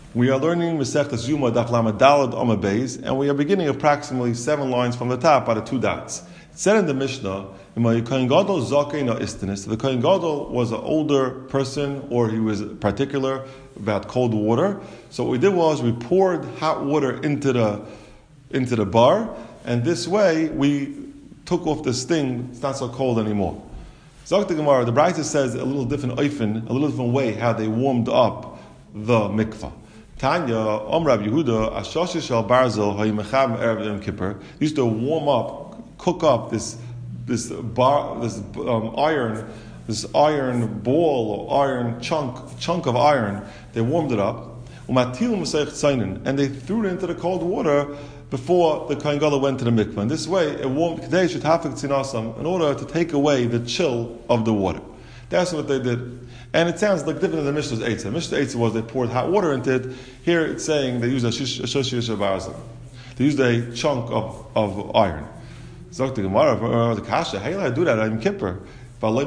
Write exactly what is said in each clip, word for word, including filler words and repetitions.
We are learning Masechtas Yuma Daf Lamed Daled Amud Beis, and we are beginning approximately seven lines from the top by the two dots. It said in the Mishnah, the Kohen Gadol Zakein Istanis. The Kohen Gadol was an older person, or he was particular about cold water. So what we did was we poured hot water into the into the bar, and this way we took off this thing. It's not so cold anymore. Zok the Gemara, the Brayta says a little different oifen, a little different way how they warmed up the mikvah. Tanya, Om Rav Yehuda, Ashoshe Shel Barzel, Hayimecham Erev Yom Kippur, used to warm up, cook up this this bar, this um, iron, this iron ball or iron chunk chunk of iron. They warmed it up, and they threw it into the cold water before the Kohen Gadol went to the mikvah. And this way, it warmed in order to take away the chill of the water. That's what they did. And it sounds like different than the Mishnah's Eitzah. Mishnah's Eitzah was they poured hot water into it. Here it's saying they used a shoshir shabarzim. They used a chunk of, of iron. Zok the Gemara, the Kasha, how do I do that? I'm Kippur. The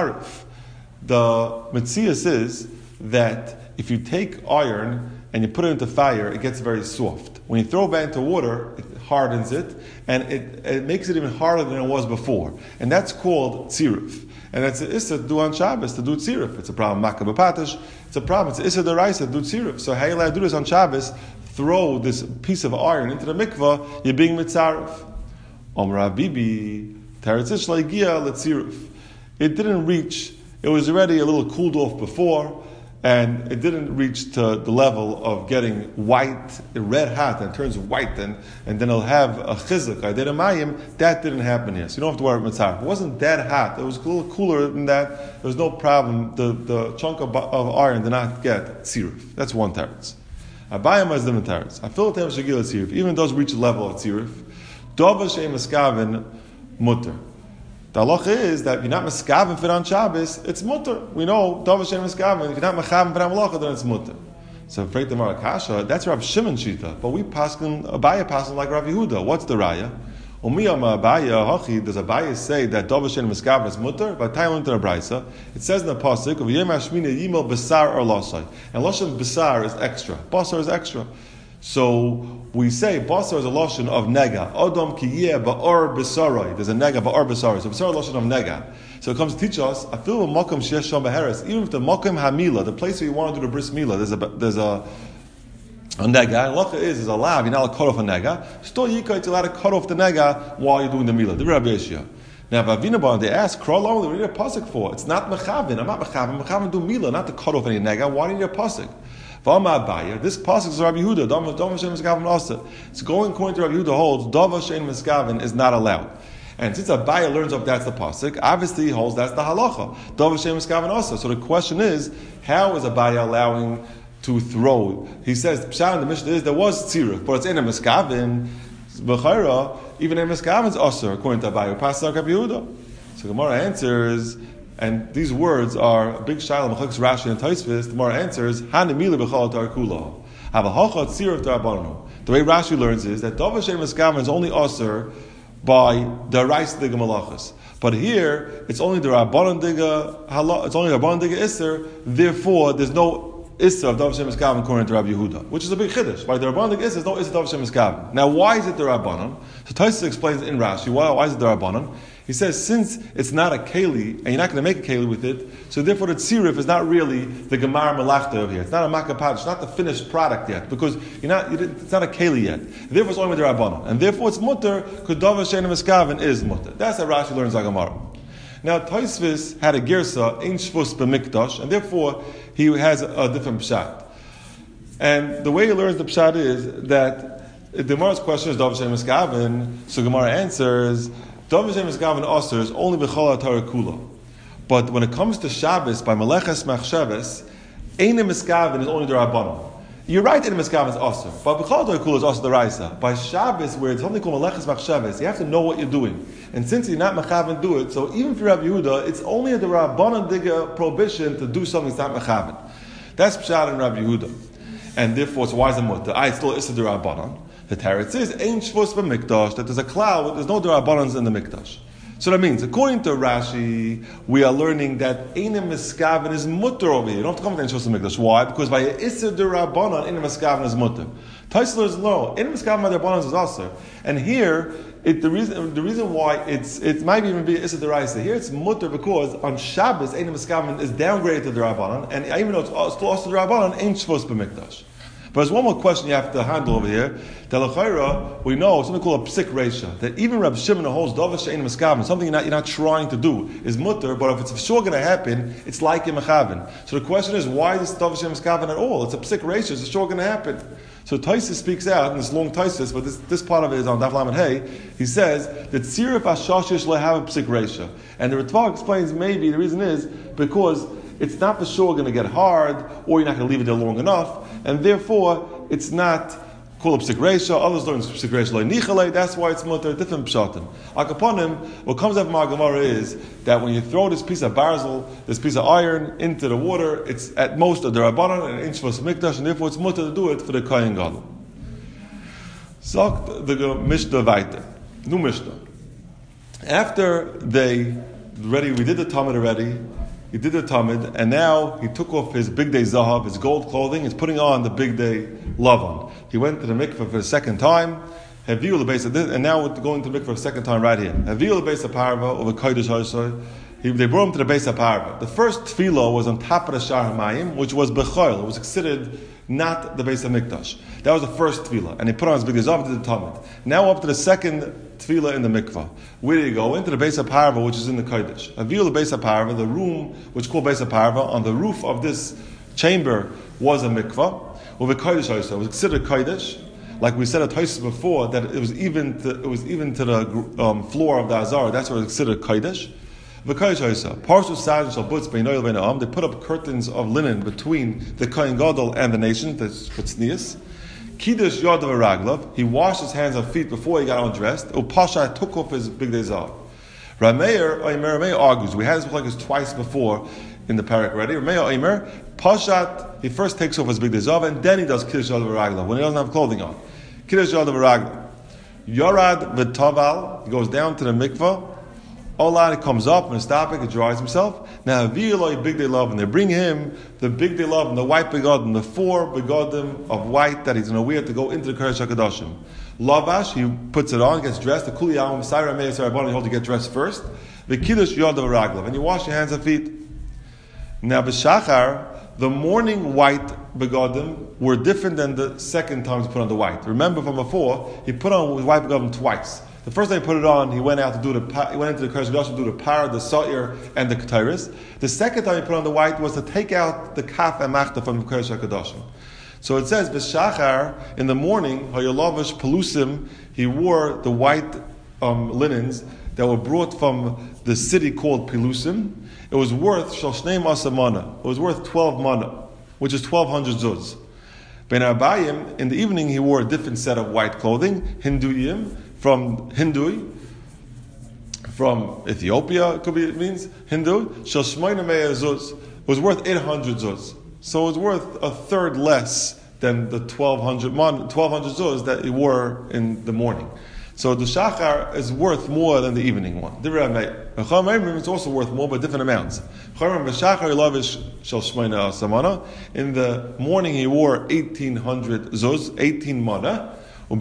Metzias is that if you take iron and you put it into fire, it gets very soft. When you throw it back into water, it hardens it, and it, it makes it even harder than it was before. And that's called tziruf. And that's an issa to do on Shabbos, to do tziruf. It's a problem, Makkah b'patish. It's a problem, it's an issa deraisa to do tziruf. So how you allowed to do this on Shabbos? Throw this piece of iron into the mikvah, you're being mitzaref. Omra bibi, teretzish laigia letziruf. It didn't reach, it was already a little cooled off before, and it didn't reach to the level of getting white, red hot, and it turns white, and, and then it'll have a chizuk. I did a mayim. That didn't happen yet. So you don't have to worry about mitzvah. It wasn't that hot. It was a little cooler than that. There was no problem. The, the chunk of, of iron did not get tziruf. That's one teretz. Abayim has different teretz. I feel it to have shagil tziruf. Even it does reach the level of tziruf. Dova she'em eskavin mutter. The halacha is that if you're not meskaven for on Shabbos, it's mutter. We know Dova she'em meskaven. If you're not mechaven for on halacha, then it's mutter. So Freit the Marakasha, that's Rav Shimon Shita. But we paskin Abaya paskin like Rav Yehuda. What's the raya? Umiyama Abaya Hachi. Does Abaya say that Dova she'em meskaven is mutter? But Tailun to the Braysa, it says in the pasuk of Yom Hashmina Yimel Besar or Losai, and Loshan Besar is extra. Basar is extra. So we say basar is a loshon of nega. Odom kiyeh ba'or b'sarai. There's a nega ba'or b'sarai. So b'sarai loshon of nega. So it comes to teach us. I feel makom sheyesh sham b'heres. Even if the makom hamila, the place where you want to do the bris milah, there's a there's a a nega. And lacha is is allowed. You're not allowed to cut off a nega. Still, you are allowed to cut off the nega while you're doing the milah. The Rabbi Yeshua. Now, Vavinabar, they ask, Krol, we need a pasuk for. It's not mechavin. I'm not mechavin. Mechavin do milah, not to cut off any nega. Why do you need a pasuk? This pasuk is Rabbi Yehuda. Dava shein miskaven also. It's going according to Rabbi Yehuda holds Dava shein miskaven is not allowed. And since Abaya learns up that's the pasuk, obviously he holds that's the halacha. Dava shein miskaven also. So the question is, how is Abaya allowing to throw? He says Pshat in the Mishnah is there was tziruf, but it's in a miskaven. B'chayra, even in miskaven is also according to Abaya. Pasuk Rabbi Yehuda. So Gemara answers. And these words are a big shayla mechakos Rashi and Tosfos. The Gemara answers hanimila b'chal tarkula. Have a hachat tziruf darabanu. The way Rashi learns is that dava shein miskaven is only aser by the daraisa diga malachas. But here it's only the rabbanon diga. It's only the rabbanon diga iser. Therefore, there's no iser of dava shein miskaven according to Rabbi Yehuda, which is a big chiddush. By the rabbanon diga iser, there's no iser dava shein miskaven. Now, why is it the rabbanon? So Tosfos explains in Rashi why. Why is it the rabbanon? He says, since it's not a keli, and you're not going to make a keli with it, so therefore the tziruf is not really the gemara malachta over here. It's not a makapad, it's not the finished product yet, because you're not, it's not a keli yet. Therefore it's only with the rabbanon. And therefore it's mutter, because dava shein miskaven is mutter. That's how Rashi learns Gemara. Now Tosfos had a girsa, ein shvus b'mikdash, and therefore he has a, a different pshat. And the way he learns the pshat is that the Gemara's question is dava shein miskaven, so Gemara answers, Dava shein miskaven aser is only b'chol ha'Torah kula. But when it comes to Shabbos, by Meleches Machshavos, ein miskaven is only the Rabbanon. You're right, ein miskaven is aser, but b'chol ha'Torah kula is also the Raisa. By Shabbos, where it's something called Meleches Machshavos, you have to know what you're doing. And since you're not mechaven, do it. So even for Rabbi Yehuda, it's only the Rabbanon diga prohibition to do something that's not mechaven. That's pshat in Rabbi Yehuda, and therefore it's why is it mutter? I still is the Rabbanon. The Teretz is ein shvus b'mikdash, that there's a cloud, there's no derabbanans in the mikdash. So that means, according to Rashi, we are learning that Einem Miskaven is mutter over here. You don't have to come to Shos HaMikdash. Why? Because by Isser D'Rabbanan, Einem Miskaven is mutter. Taisel is no. Einem Miskaven by D'Rabbanan is also. And here, it, the reason the reason why it's it might even be Isser D'Oraisa. Here it's mutter because on Shabbos, Einem Miskaven is downgraded to D'Rabbanan, and even though it's still also D'Rabbanan, ain't Shvos B'Mikdash. But there's one more question you have to handle over here. That l'chayra, we know something called a psik reisha. That even Reb Shimon holds davar she'ein miskaven, something you're not, you're not trying to do, is mutter. But if it's for sure going to happen, it's like a mechaven. So the question is, why is davar she'ein miskaven at all? It's a psik reisha. It's sure going to happen. So Taisus speaks out in this long Taisus, but this, this part of it is on Daf Lamed Hey. He says that tzirif ashashish lehav psik reisha, and the Ritva explains maybe the reason is because it's not for sure going to get hard, or you're not going to leave it there long enough, and therefore it's not called a psik reisha. Others learn psik reisha lo nichale. That's why it's mutter, different pshatim. Akaponim, what comes out from our Gemara is that when you throw this piece of barzel, this piece of iron into the water, it's at most a derabanan and an inch for mikdash, and therefore it's mutter to do it for the kohen gadol. Sagt the Mishnah weiter. New Mishnah. After they ready, we did the Talmud already. He did the Talmud, and now he took off his big day zahav, his gold clothing. He's putting on the big day lavan. He went to the mikveh for the second time. Haviu lebesa, and now we're going to the mikveh for the second time right here. Haviu lebesa parva over kodesh hosoi. They brought him to the base of parva. The first tefillah was on top of the shar hamayim, which was bechol. It was considered not the base of mikdash. That was the first tefillah, and he put on his big day zahav to the Talmud. Now up to the second tefillah in the mikvah. Where do you go? Into the base of parva, which is in the kodesh. Haviu lebesa of parva, the room which is called base of parva, on the roof of this chamber was a mikvah. Well, the kodesh also was considered kodesh. Like we said at Tosfos before, that it was even to, it was even to the um, floor of the azar. That's what was considered kodesh. The kodesh also. Parshus Saj shall butz beinoil beinoam. They put up curtains of linen between the kohen gadol and the nation. That's tznius. Kiddush yadav raglav. He washed his hands and feet before he got undressed. Upasha took off his big day zav. Rameir Rameir argues. We had this like twice before in the parak already. Rameir Omer Pashat. He first takes off his big day zav and then he does kiddush yadav raglav when he doesn't have clothing on. Kiddush yadav raglav. Yarad v'taval. He goes down to the mikvah. Olad comes up and stopping, he dries himself. Now, V'iloi big day love, and they bring him the big day love and the white begodim, the four begodim of white that he's going to wear to go into the Kodesh HaKadoshim. Lavash, he puts it on, gets dressed. The Kuli Yawam, Saira Meir Sarabon, he holds to get dressed first. The Kiddush Yodav Raglav, and you wash your hands and feet. Now, B'Shachar, the morning white begodim were different than the second time he put on the white. Remember from before, he put on his white begodim twice. The first time he put it on, he went out to do the he went into the Kodesh HaKadoshim to do the par, the sa'ir, and the ketairis. The second time he put on the white was to take out the kaf and machta from the Kodesh HaKadoshim. So it says, B'Shachar, in the morning, Hayalavish Pelusim, he wore the white um, linens that were brought from the city called Pelusim. It was worth Shalshnei Masa mana. It was worth twelve mana, which is twelve hundred zuz. Ben Abayim, in the evening, he wore a different set of white clothing, Hinduyim, from Hindui, from Ethiopia, it could be, it means Hindu. Shashmoina Meya Zuz was worth eight hundred zuz. So it was worth a third less than the twelve hundred zuz that he wore in the morning. So the Shachar is worth more than the evening one. It's also worth more, but different amounts. In the morning he wore eighteen hundred zuz, eighteen mana.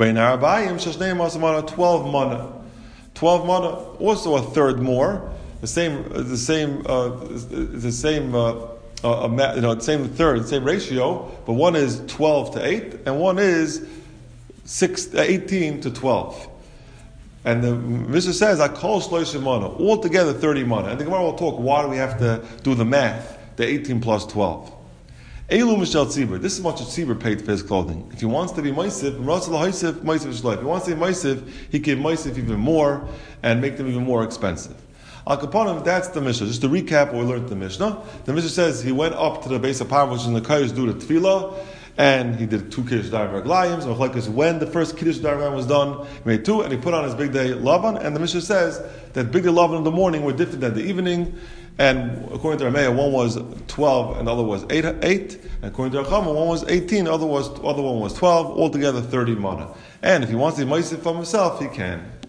twelve mana. twelve mana, also a third more. The same, the same, uh, the same, uh, uh, you know, same third, same ratio, but one is twelve to eight, and one is six, eighteen to twelve. And the Mishnah says, "Akol shloishim mana," altogether thirty mana. And the Gemara will talk. Why do we have to do the math? The eighteen plus twelve. Elu Mishal Tzibur. This is much a Tzibur paid for his clothing. If he wants to be Moisif, Moisif, Moisif Shloif. If he wants to be Moisif, he can Moisif even more and make them even more expensive. Al Kaponim, that's the Mishnah. Just to recap what we learned in the Mishnah. The Mishnah says he went up to the base of Parva, which is in the Kodesh, do the Tefillah, and he did two Kiddush Dar Raglayim. So like when the first Kiddush Dar Raglayim was done, he made two, and he put on his big day Lavan. And the Mishnah says that big day Lavan in the morning were different than the evening. And according to Rameh, one was twelve and the other was eight. eight. And according to Rachama, one was eighteen, the other was other one was twelve. Altogether thirty mana. And if he wants to be Moisif from himself, he can.